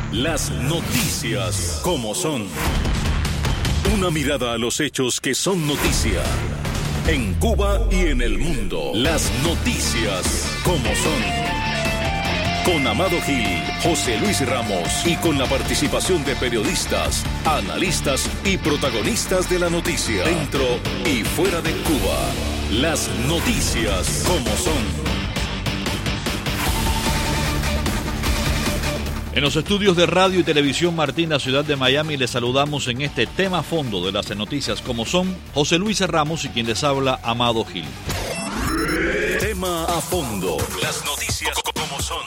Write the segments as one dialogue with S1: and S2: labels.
S1: Las noticias como son. Una mirada a los hechos que son noticia. En Cuba y en el mundo. Las noticias como son. Con Amado Gil, José Luis Ramos y con la participación de periodistas, analistas y protagonistas de la noticia. Dentro y fuera de Cuba. Las noticias como son.
S2: En los estudios de radio y televisión Martín, la ciudad de Miami, les saludamos en este tema a fondo de las noticias como son José Luis Ramos y quien les habla, Amado Gil.
S1: Tema a fondo. Las noticias como son.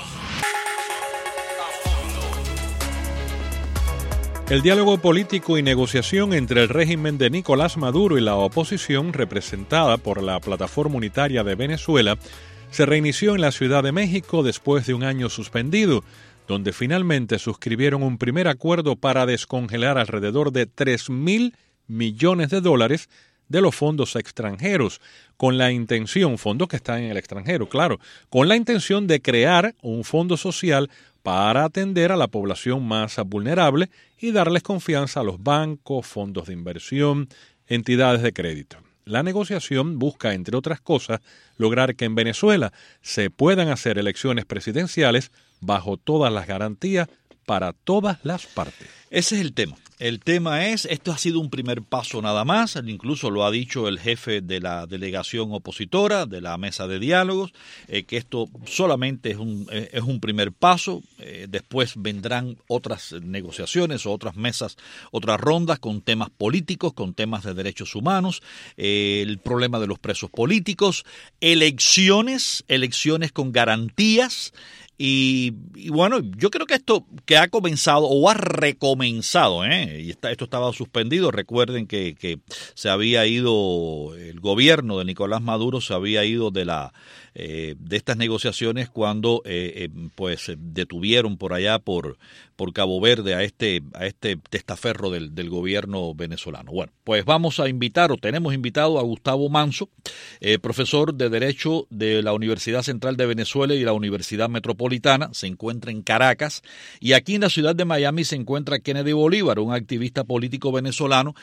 S3: El diálogo político y negociación entre el régimen de Nicolás Maduro y la oposición, representada por la Plataforma Unitaria de Venezuela, se reinició en la Ciudad de México después de un año suspendido, donde finalmente suscribieron un primer acuerdo para descongelar alrededor de $3,000 millones de los fondos extranjeros, con la intención, fondos que están en el extranjero, claro, con la intención de crear un fondo social para atender a la población más vulnerable y darles confianza a los bancos, fondos de inversión, entidades de crédito. La negociación busca, entre otras cosas, lograr que en Venezuela se puedan hacer elecciones presidenciales bajo todas las garantías para todas las partes.
S2: Ese es el tema. El tema es, esto ha sido un primer paso nada más, incluso lo ha dicho el jefe de la delegación opositora, de la mesa de diálogos, que esto solamente es un primer paso, después vendrán otras negociaciones o otras mesas, otras rondas con temas políticos, con temas de derechos humanos, el problema de los presos políticos, elecciones con garantías. Y bueno, yo creo que esto que ha comenzado o ha recomenzado, y esto estaba suspendido. Recuerden que se había ido, el gobierno de Nicolás Maduro se había ido de estas negociaciones cuando pues detuvieron por allá por Cabo Verde a este testaferro del gobierno venezolano. Bueno, pues tenemos invitado a Gustavo Manso, profesor de Derecho de la Universidad Central de Venezuela y la Universidad Metropolitana. Se encuentra en Caracas, y aquí en la ciudad de Miami se encuentra Kennedy Bolívar, un activista político venezolano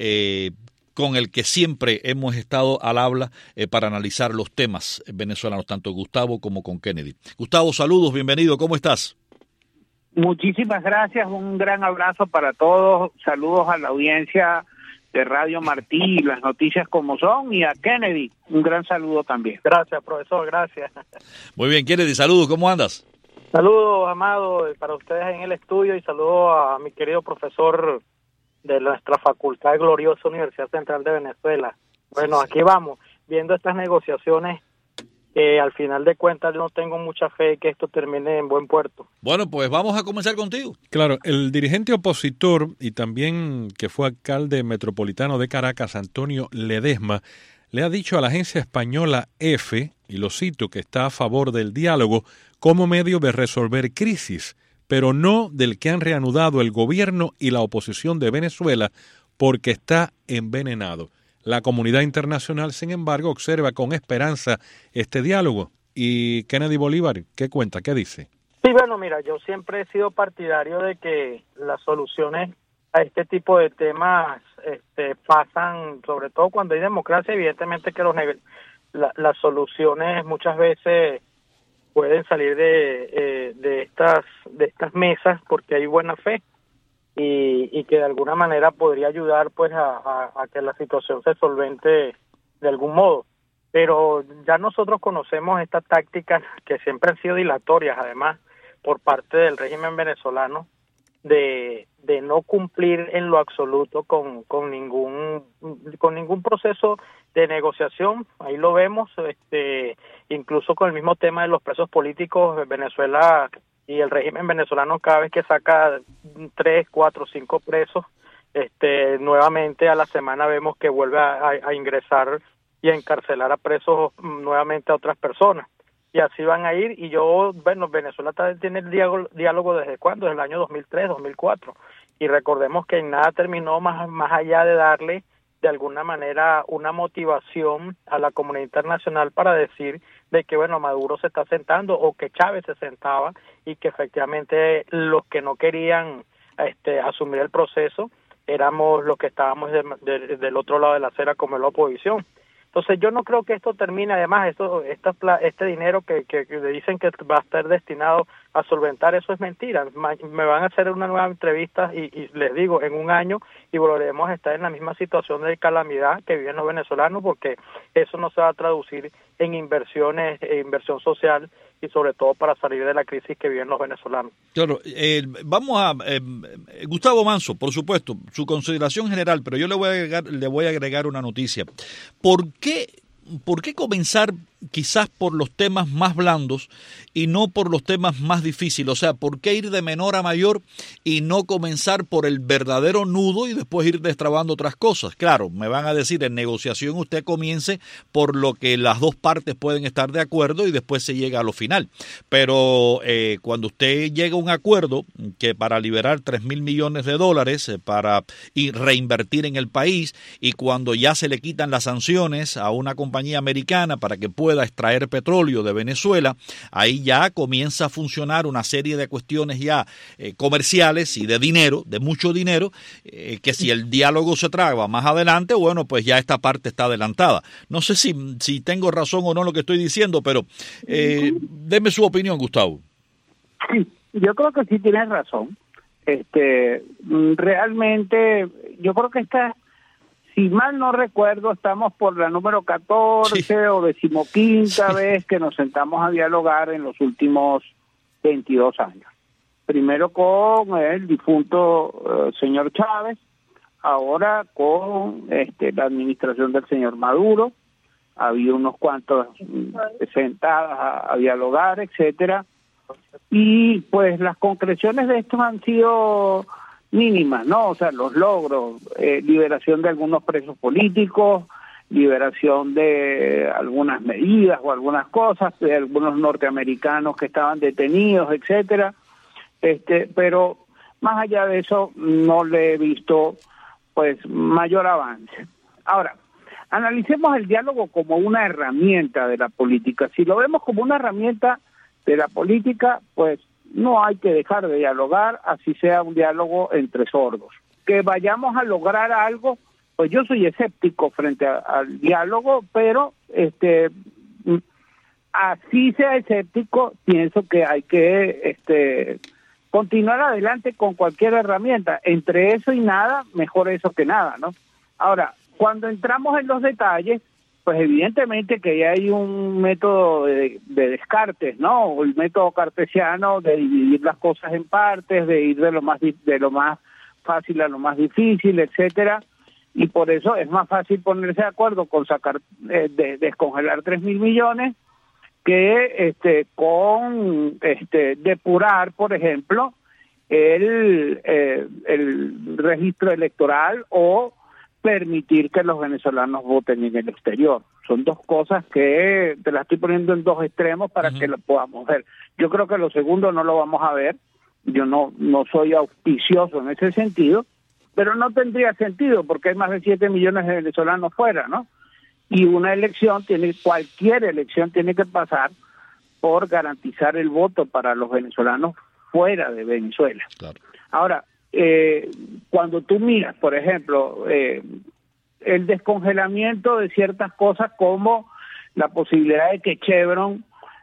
S2: con el que siempre hemos estado al habla para analizar los temas venezolanos, tanto Gustavo como con Kennedy. Gustavo, saludos, bienvenido, ¿cómo estás?
S4: Muchísimas gracias, un gran abrazo para todos, saludos a la audiencia de Radio Martí, las noticias como son, y a Kennedy, un gran saludo también.
S5: Gracias, profesor, gracias.
S2: Muy bien, Kennedy, saludos, ¿cómo andas?
S5: Saludos, Amado, para ustedes en el estudio, y saludos a mi querido profesor de nuestra facultad gloriosa Universidad Central de Venezuela. Bueno, aquí vamos, viendo estas negociaciones, al final de cuentas no tengo mucha fe que esto termine en buen puerto.
S2: Bueno, pues vamos a comenzar contigo.
S3: Claro, el dirigente opositor y también que fue alcalde metropolitano de Caracas, Antonio Ledesma, le ha dicho a la agencia española EFE, y lo cito, que está a favor del diálogo como medio de resolver crisis, pero no del que han reanudado el gobierno y la oposición de Venezuela porque está envenenado. La comunidad internacional, sin embargo, observa con esperanza este diálogo. Y Kennedy Bolívar, ¿qué cuenta? ¿Qué dice?
S5: Sí, bueno, mira, yo siempre he sido partidario de que las soluciones a este tipo de temas pasan, sobre todo cuando hay democracia, evidentemente que las soluciones muchas veces pueden salir de estas mesas porque hay buena fe. Y que de alguna manera podría ayudar pues a que la situación se solvente de algún modo. Pero ya nosotros conocemos estas tácticas que siempre han sido dilatorias, además, por parte del régimen venezolano, de no cumplir en lo absoluto con ningún proceso de negociación. Ahí lo vemos, incluso con el mismo tema de los presos políticos. Venezuela y el régimen venezolano, cada vez que saca 3, 4, 5 presos, nuevamente a la semana vemos que vuelve a ingresar y a encarcelar a presos nuevamente a otras personas. Y así van a ir, y Venezuela tiene el diálogo ¿desde cuándo? Desde el año 2003, 2004. Y recordemos que en nada terminó más allá de darle de alguna manera una motivación a la comunidad internacional para decir de que, bueno, Maduro se está sentando o que Chávez se sentaba y que efectivamente los que no querían asumir el proceso éramos los que estábamos del otro lado de la acera como la oposición. Entonces yo no creo que esto termine, además este dinero que le dicen que va a estar destinado a solventar, eso es mentira. Me van a hacer una nueva entrevista y les digo, en un año y volveremos a estar en la misma situación de calamidad que viven los venezolanos, porque eso no se va a traducir en inversiones, inversión social y sobre todo para salir de la crisis que viven los venezolanos.
S2: Claro, vamos a Gustavo Manso, por supuesto, su consideración general, pero yo le voy a agregar una noticia. ¿Por qué comenzar quizás por los temas más blandos y no por los temas más difíciles? O sea, ¿por qué ir de menor a mayor y no comenzar por el verdadero nudo y después ir destrabando otras cosas? Claro, me van a decir, en negociación usted comience por lo que las dos partes pueden estar de acuerdo y después se llega a lo final. Pero cuando usted llega a un acuerdo que para liberar $3,000 millones para reinvertir en el país, y cuando ya se le quitan las sanciones a una compañía americana para que pueda extraer petróleo de Venezuela, ahí ya comienza a funcionar una serie de cuestiones ya comerciales y de dinero, de mucho dinero, que si el diálogo se traba más adelante, bueno, pues ya esta parte está adelantada. No sé si tengo razón o no lo que estoy diciendo, pero deme su opinión, Gustavo.
S4: Sí, yo creo que sí tienes razón. Realmente, yo creo que si mal no recuerdo, estamos por la número 14 sí. o 15ª vez que nos sentamos a dialogar en los últimos 22 años. Primero con el difunto señor Chávez, ahora con la administración del señor Maduro. Ha habido unos cuantos sentadas a dialogar, etcétera. Y pues las concreciones de esto han sido mínimas, ¿no? O sea, los logros, liberación de algunos presos políticos, liberación de algunas medidas o algunas cosas, de algunos norteamericanos que estaban detenidos, etcétera. Pero más allá de eso no le he visto pues mayor avance. Ahora, analicemos el diálogo como una herramienta de la política. Si lo vemos como una herramienta de la política, pues no hay que dejar de dialogar, así sea un diálogo entre sordos. Que vayamos a lograr algo, pues yo soy escéptico frente al diálogo, pero así sea escéptico, pienso que hay que continuar adelante con cualquier herramienta. Entre eso y nada, mejor eso que nada, ¿no? Ahora, cuando entramos en los detalles, pues evidentemente que ya hay un método de descartes, ¿no? El método cartesiano de dividir las cosas en partes, de ir de lo más fácil a lo más difícil, etcétera. Y por eso es más fácil ponerse de acuerdo con descongelar 3,000 millones que con depurar, por ejemplo, el registro electoral o permitir que los venezolanos voten en el exterior. Son dos cosas que te las estoy poniendo en dos extremos para que lo podamos ver. Yo creo que lo segundo no lo vamos a ver. Yo no soy auspicioso en ese sentido, pero no tendría sentido porque hay más de 7 millones de venezolanos fuera, ¿no? Y cualquier elección tiene que pasar por garantizar el voto para los venezolanos fuera de Venezuela. Claro. Ahora, cuando tú miras, por ejemplo, el descongelamiento de ciertas cosas como la posibilidad de que Chevron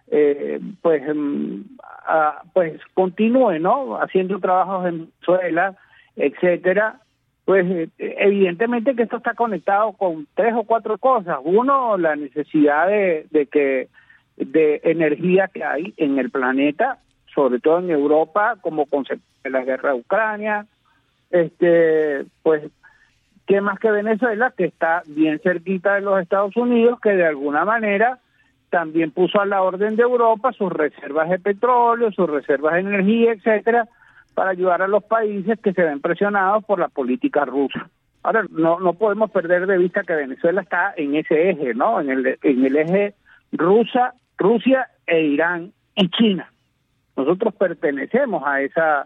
S4: pues continúe, ¿no? Haciendo trabajos en Venezuela, etcétera, pues evidentemente que esto está conectado con 3 o 4 cosas. Uno, la necesidad de energía que hay en el planeta, sobre todo en Europa, como consecuencia de la guerra de Ucrania, pues, ¿qué más que Venezuela, que está bien cerquita de los Estados Unidos, que de alguna manera también puso a la orden de Europa sus reservas de petróleo, sus reservas de energía, etcétera, para ayudar a los países que se ven presionados por la política rusa. Ahora, no podemos perder de vista que Venezuela está en ese eje, ¿no? En el eje Rusia e Irán y China. Nosotros pertenecemos a esa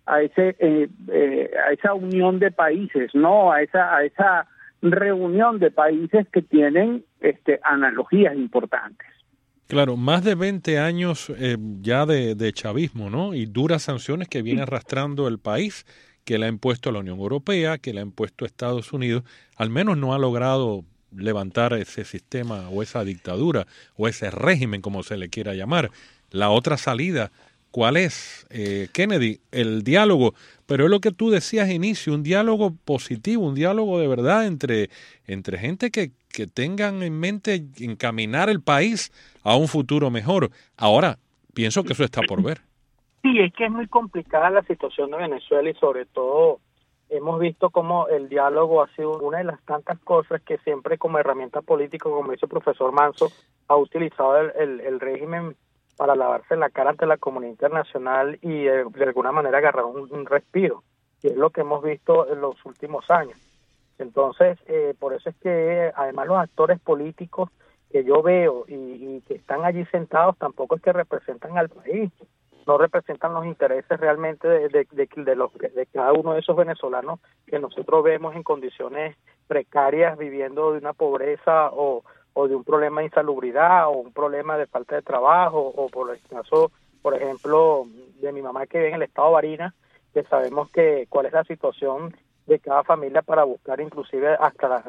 S4: unión de países, ¿no? A esa reunión de países que tienen analogías importantes.
S3: Claro, más de 20 años ya de chavismo, ¿no? Y duras sanciones que viene arrastrando el país, que le ha impuesto la Unión Europea, que le ha impuesto Estados Unidos. Al menos no ha logrado levantar ese sistema o esa dictadura o ese régimen, como se le quiera llamar. La otra salida, ¿cuál es, Kennedy? El diálogo. Pero es lo que tú decías, inicio, un diálogo positivo, un diálogo de verdad entre gente que tengan en mente encaminar el país a un futuro mejor. Ahora, pienso que eso está por ver.
S5: Sí, es que es muy complicada la situación de Venezuela y sobre todo hemos visto cómo el diálogo ha sido una de las tantas cosas que siempre como herramienta política, como dice el profesor Manso, ha utilizado el régimen para lavarse la cara ante la comunidad internacional y de alguna manera agarrar un respiro, y es lo que hemos visto en los últimos años. Entonces, por eso es que además los actores políticos que yo veo y que están allí sentados tampoco es que representan al país, no representan los intereses realmente de cada uno de esos venezolanos que nosotros vemos en condiciones precarias, viviendo de una pobreza o de un problema de insalubridad o un problema de falta de trabajo, o por el caso, por ejemplo, de mi mamá que vive en el estado de Barinas, que sabemos cuál es la situación de cada familia para buscar inclusive hasta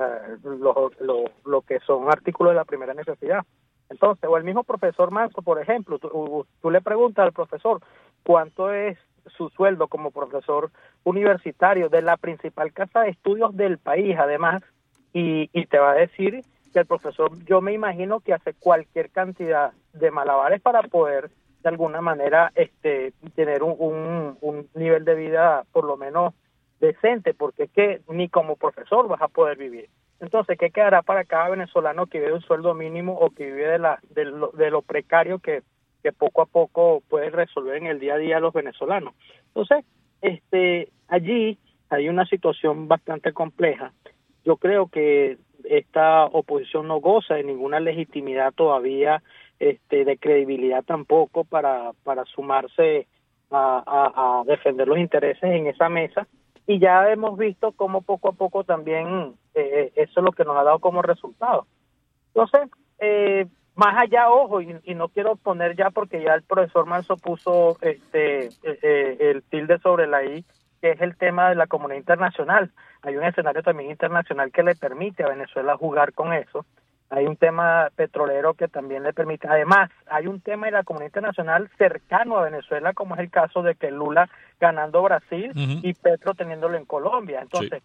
S5: lo que son artículos de la primera necesidad. Entonces, o el mismo profesor Manso, por ejemplo, tú le preguntas al profesor cuánto es su sueldo como profesor universitario de la principal casa de estudios del país, además, y te va a decir que el profesor, yo me imagino que hace cualquier cantidad de malabares para poder de alguna manera tener un nivel de vida por lo menos decente, porque es que ni como profesor vas a poder vivir. Entonces, ¿qué quedará para cada venezolano que vive de un sueldo mínimo o que vive de lo precario que poco a poco puede resolver en el día a día los venezolanos? Entonces, allí hay una situación bastante compleja. Yo creo que esta oposición no goza de ninguna legitimidad todavía, de credibilidad tampoco para sumarse a defender los intereses en esa mesa, y ya hemos visto cómo poco a poco también eso es lo que nos ha dado como resultado. Entonces, más allá, ojo, y no quiero poner ya, porque ya el profesor Manso puso el tilde sobre la I, que es el tema de la comunidad internacional. Hay un escenario también internacional que le permite a Venezuela jugar con eso. Hay un tema petrolero que también le permite. Además, hay un tema de la comunidad internacional cercano a Venezuela, como es el caso de que Lula ganando Brasil y Petro teniéndolo en Colombia. Entonces,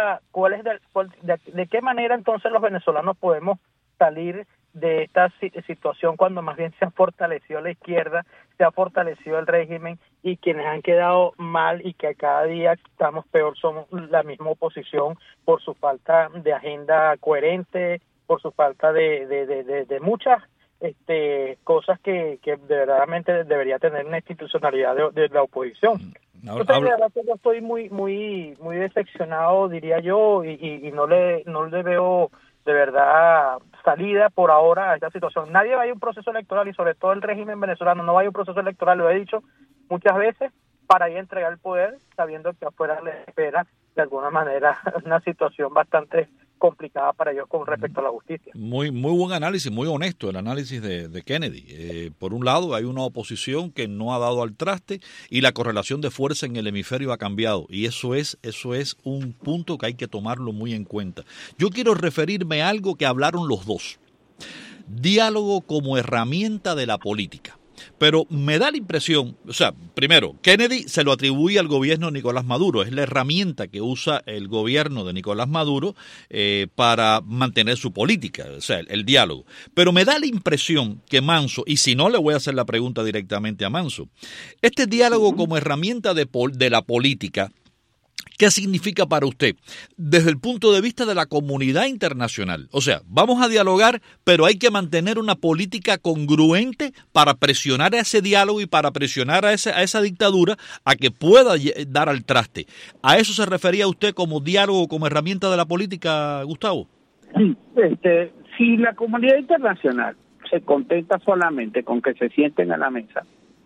S5: sí. ¿De qué manera entonces los venezolanos podemos salir de esta situación cuando más bien se ha fortalecido la izquierda, se ha fortalecido el régimen, y quienes han quedado mal y que cada día estamos peor somos la misma oposición por su falta de agenda coherente, por su falta de muchas cosas que verdaderamente debería tener una institucionalidad de la oposición? Entonces, de verdad que yo estoy muy decepcionado, diría yo, y no le veo de verdad salida por ahora a esta situación. Nadie va a ir a un proceso electoral, y sobre todo el régimen venezolano no va a ir a un proceso electoral, lo he dicho muchas veces, para ir a entregar el poder, sabiendo que afuera les espera de alguna manera una situación bastante complicada para ellos con respecto a la justicia.
S2: Muy buen análisis, muy honesto el análisis de Kennedy. Por un lado, hay una oposición que no ha dado al traste y la correlación de fuerza en el hemisferio ha cambiado, y eso es un punto que hay que tomarlo muy en cuenta. Yo quiero referirme a algo que hablaron los dos: diálogo como herramienta de la política. Pero me da la impresión, primero, Kennedy se lo atribuye al gobierno de Nicolás Maduro, es la herramienta que usa el gobierno de Nicolás Maduro para mantener su política, el diálogo. Pero me da la impresión que Manso, y si no le voy a hacer la pregunta directamente a Manso, este diálogo como herramienta de la política, ¿qué significa para usted desde el punto de vista de la comunidad internacional? O sea, vamos a dialogar, pero hay que mantener una política congruente para presionar a ese diálogo y para presionar a esa dictadura a que pueda dar al traste. ¿A eso se refería usted como diálogo, como herramienta de la política, Gustavo?
S4: Sí, si la comunidad internacional se contenta solamente con que se sienten a la mesa,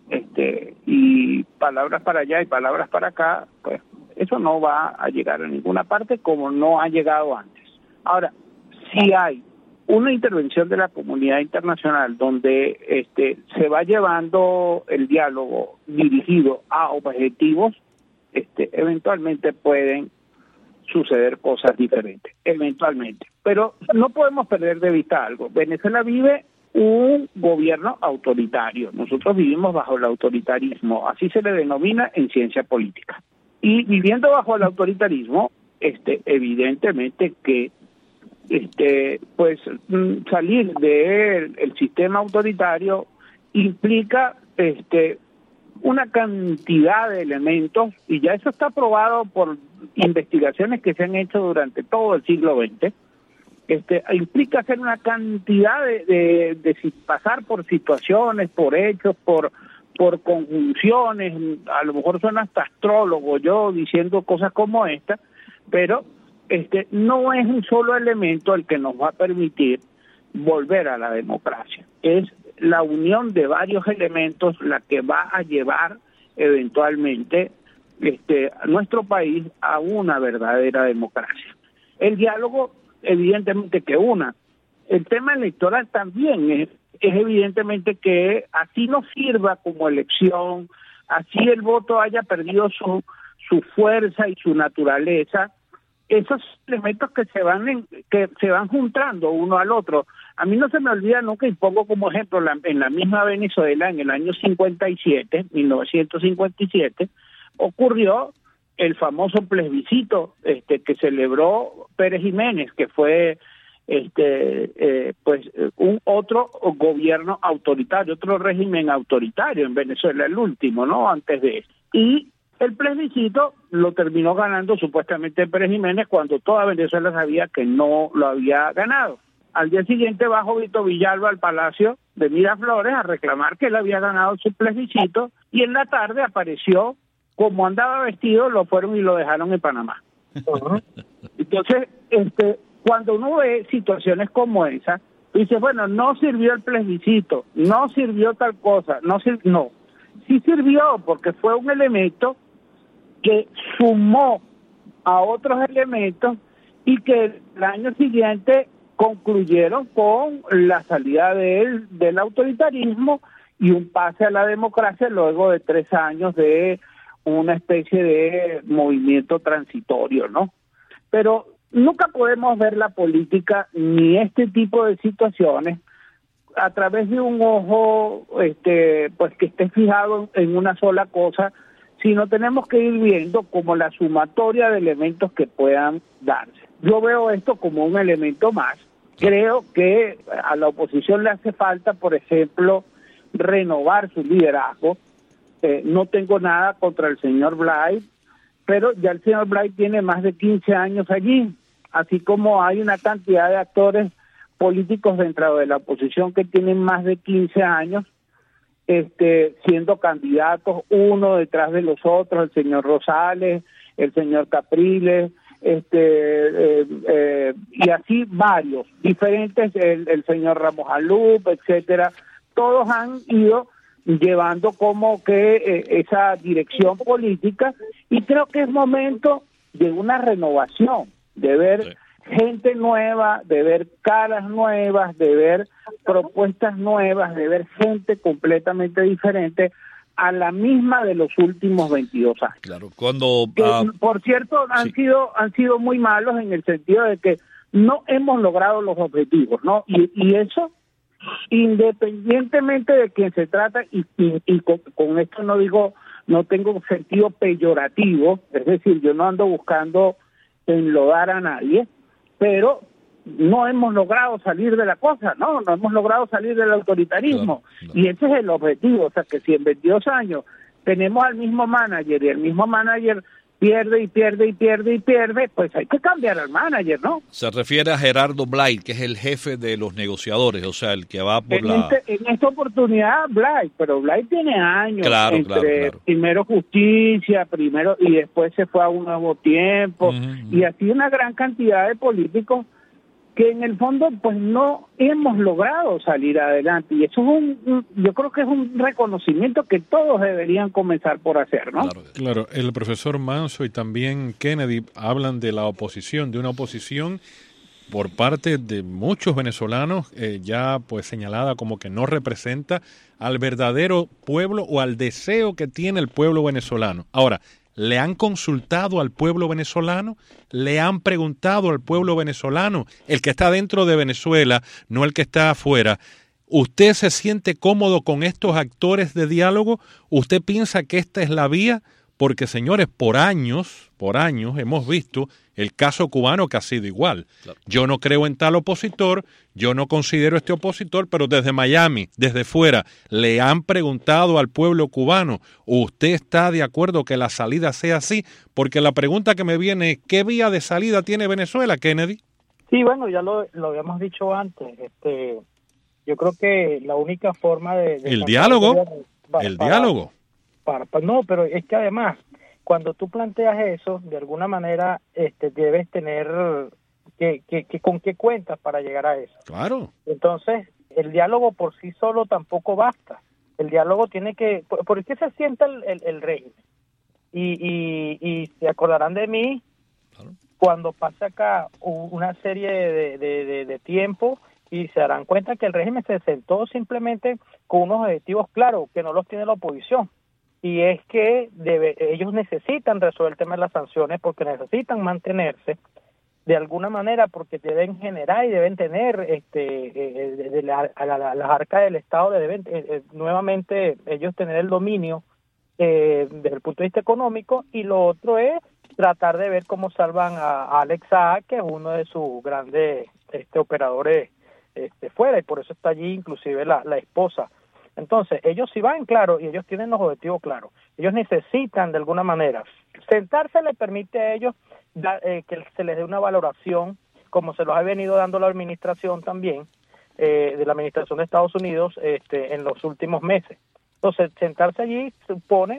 S4: y palabras para allá y palabras para acá, pues eso no va a llegar a ninguna parte, como no ha llegado antes. Ahora, si hay una intervención de la comunidad internacional donde se va llevando el diálogo dirigido a objetivos, eventualmente pueden suceder cosas diferentes, eventualmente. Pero no podemos perder de vista algo. Venezuela vive un gobierno autoritario. Nosotros vivimos bajo el autoritarismo, así se le denomina en ciencia política. Y viviendo bajo el autoritarismo, evidentemente que pues salir del sistema autoritario implica una cantidad de elementos, y ya eso está probado por investigaciones que se han hecho durante todo el siglo XX. Implica hacer una cantidad de pasar por situaciones, por hechos, por conjunciones. A lo mejor suena hasta astrólogo yo diciendo cosas como esta, pero no es un solo elemento el que nos va a permitir volver a la democracia. Es la unión de varios elementos la que va a llevar eventualmente a nuestro país a una verdadera democracia. El diálogo, evidentemente que una. El tema electoral también es evidentemente que así no sirva como elección, así el voto haya perdido su fuerza y su naturaleza, esos elementos que se van juntando uno al otro. A mí no se me olvida nunca, y pongo como ejemplo en la misma Venezuela, en el año 1957, ocurrió el famoso plebiscito que celebró Pérez Jiménez, que fue un otro gobierno autoritario, otro régimen autoritario en Venezuela, el último, ¿no? Antes de eso. Y el plebiscito lo terminó ganando supuestamente Pérez Jiménez cuando toda Venezuela sabía que no lo había ganado. Al día siguiente bajó Vito Villalba al Palacio de Miraflores a reclamar que él había ganado su plebiscito, y en la tarde apareció, como andaba vestido, lo fueron y lo dejaron en Panamá. Entonces, cuando uno ve situaciones como esa, dice, bueno, no sirvió el plebiscito, no sirvió tal cosa, no, sí sirvió porque fue un elemento que sumó a otros elementos y que el año siguiente concluyeron con la salida del autoritarismo y un pase a la democracia luego de 3 años de una especie de movimiento transitorio, ¿no? Pero nunca podemos ver la política ni este tipo de situaciones a través de un ojo pues que esté fijado en una sola cosa, sino tenemos que ir viendo como la sumatoria de elementos que puedan darse. Yo veo esto como un elemento más. Creo que a la oposición le hace falta, por ejemplo, renovar su liderazgo. No tengo nada contra el señor Blay, pero ya el señor Blay tiene más de 15 años allí, así como hay una cantidad de actores políticos dentro de la oposición que tienen más de 15 años siendo candidatos uno detrás de los otros, el señor Rosales, el señor Capriles, y así varios, diferentes, el señor Ramos Alup, etcétera. Todos han ido llevando como que esa dirección política, y creo que es momento de una renovación, de ver gente nueva, de ver caras nuevas, de ver propuestas nuevas, de ver gente completamente diferente a la misma de los últimos 22 años.
S2: Claro, cuando
S4: por cierto han sido muy malos en el sentido de que no hemos logrado los objetivos, ¿no? Y eso, independientemente de quién se trata, y con esto no tengo sentido peyorativo, es decir, yo no ando buscando enlodar a nadie, pero no hemos logrado salir de la cosa, no hemos logrado salir del autoritarismo, claro. Y ese es el objetivo. O sea, que si en 22 años tenemos al mismo manager y el mismo manager pierde, pues hay que cambiar al manager, ¿no?
S2: Se refiere a Gerardo Blay, que es el jefe de los negociadores, o sea, el que va por
S4: en esta oportunidad Blay, pero Blay tiene años,
S2: claro.
S4: Primero Justicia, y después se fue a Un Nuevo Tiempo, y así una gran cantidad de políticos que en el fondo pues no hemos logrado salir adelante, y eso es yo creo que es un reconocimiento que todos deberían comenzar por hacer, ¿no?
S3: Claro, el profesor Manso y también Kennedy hablan de la oposición, de una oposición por parte de muchos venezolanos, ya pues señalada como que no representa al verdadero pueblo o al deseo que tiene el pueblo venezolano. Ahora, ¿le han consultado al pueblo venezolano? ¿Le han preguntado al pueblo venezolano? El que está dentro de Venezuela, no el que está afuera. ¿Usted se siente cómodo con estos actores de diálogo? ¿Usted piensa que esta es la vía? Porque, señores, por años hemos visto el caso cubano que ha sido igual. Claro. Yo no creo en tal opositor, yo no considero este opositor, pero desde Miami, desde fuera, le han preguntado al pueblo cubano, ¿usted está de acuerdo que la salida sea así? Porque la pregunta que me viene es, ¿qué vía de salida tiene Venezuela, Kennedy?
S5: Sí, bueno, ya lo habíamos dicho antes. Yo creo que la única forma de
S3: el diálogo, diálogo.
S5: No, pero es que además, cuando tú planteas eso, de alguna manera debes tener que con qué cuentas para llegar a eso. Claro. Entonces, el diálogo por sí solo tampoco basta. El diálogo tiene que... ¿Por qué se sienta el régimen? Y se acordarán de mí, claro, cuando pasa acá una serie de tiempo y se darán cuenta que el régimen se sentó simplemente con unos objetivos claros que no los tiene la oposición. Y es que ellos necesitan resolver el tema de las sanciones porque necesitan mantenerse de alguna manera, porque deben generar y deben tener las arcas del Estado, deben nuevamente ellos tener el dominio desde el punto de vista económico, y lo otro es tratar de ver cómo salvan a Alex Saab, que es uno de sus grandes operadores fuera, y por eso está allí inclusive la esposa. Entonces, ellos sí van claro y ellos tienen los objetivos claros. Ellos necesitan, de alguna manera, sentarse les permite a ellos que se les dé una valoración, como se los ha venido dando la administración también, de la administración de Estados Unidos en los últimos meses. Entonces, sentarse allí supone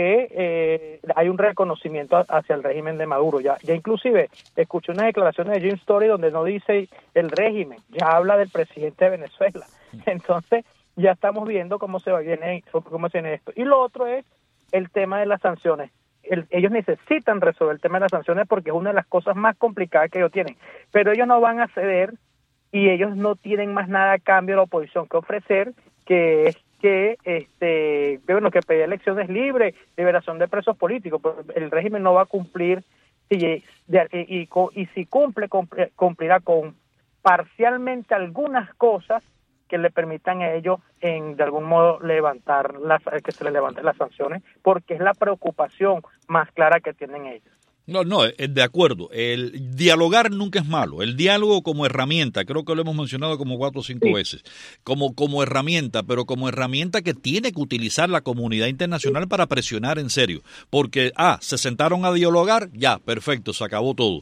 S5: que hay un reconocimiento hacia el régimen de Maduro. Ya inclusive escuché unas declaraciones de Jim Story donde no dice el régimen, ya habla del presidente de Venezuela. Entonces, ya estamos viendo cómo se viene esto. Y lo otro es el tema de las sanciones. Ellos necesitan resolver el tema de las sanciones porque es una de las cosas más complicadas que ellos tienen. Pero ellos no van a ceder y ellos no tienen más nada a cambio de la oposición que ofrecer, que es que pedir elecciones libres, liberación de presos políticos. Pero el régimen no va a cumplir y si cumplirá con parcialmente algunas cosas que le permitan a ellos de algún modo que se les levanten las sanciones, porque es la preocupación más clara que tienen ellos.
S2: No, de acuerdo. El dialogar nunca es malo. El diálogo como herramienta, creo que lo hemos mencionado como 4 o 5 veces, como herramienta, pero como herramienta que tiene que utilizar la comunidad internacional para presionar en serio. Porque, se sentaron a dialogar, ya, perfecto, se acabó todo.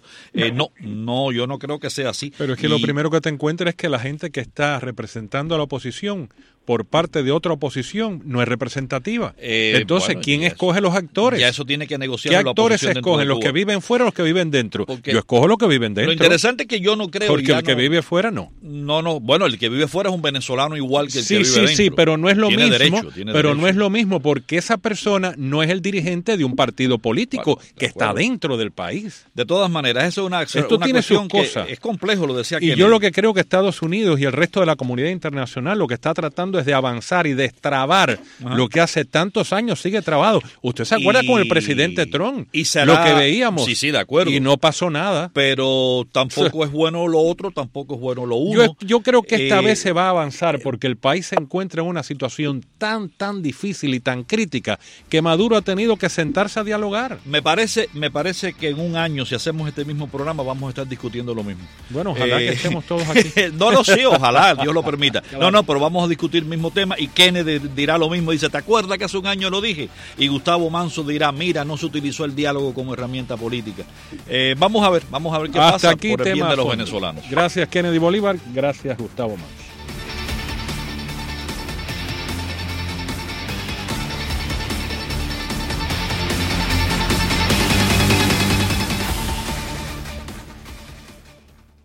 S2: No, yo no creo que sea así.
S3: Pero es que lo primero que te encuentras es que la gente que está representando a la oposición por parte de otra oposición no es representativa. Entonces, ¿quién escoge los actores?
S2: Ya eso tiene que negociar.
S3: ¿Qué actores se escogen? ¿Los que viven fuera o los que viven dentro? Porque yo escojo los que viven dentro.
S2: Lo interesante es que yo no creo...
S3: Porque el que vive fuera no.
S2: No, bueno, el que vive fuera es un venezolano igual que el que vive dentro.
S3: Sí, pero no es lo mismo.
S2: Tiene derecho.
S3: No es lo mismo porque esa persona no es el dirigente de un partido político que está dentro del país.
S2: De todas maneras, eso es
S3: Esto
S2: una
S3: tiene
S2: cuestión
S3: sus cosas.
S2: Que es complejo, lo decía
S3: Y
S2: Kennedy.
S3: yo lo que creo que Estados Unidos y el resto de la comunidad internacional lo que está tratando es de avanzar y destrabar lo que hace tantos años sigue trabado. ¿Usted se acuerda con el presidente Trump? Lo que veíamos.
S2: Sí, de acuerdo.
S3: Y no pasó nada.
S2: Pero tampoco es bueno lo otro, tampoco es bueno lo uno.
S3: Yo creo que esta vez se va a avanzar porque el país se encuentra en una situación tan difícil y tan crítica que Maduro ha tenido que sentarse a dialogar.
S2: Me parece que en un año, si hacemos este mismo programa, vamos a estar discutiendo lo mismo.
S3: Bueno, ojalá que estemos todos aquí.
S2: Sí, ojalá, Dios lo permita. No, pero vamos a discutir el mismo tema y Kennedy dirá lo mismo. Dice, ¿te acuerdas que hace un año lo dije? Y Gustavo Manso dirá, mira, no se utilizó el diálogo como herramienta política. Vamos a ver qué pasa
S3: aquí
S2: por el bien de los
S3: fondo.
S2: venezolanos.
S3: Gracias, Kennedy Bolívar. Gracias, Gustavo Manso.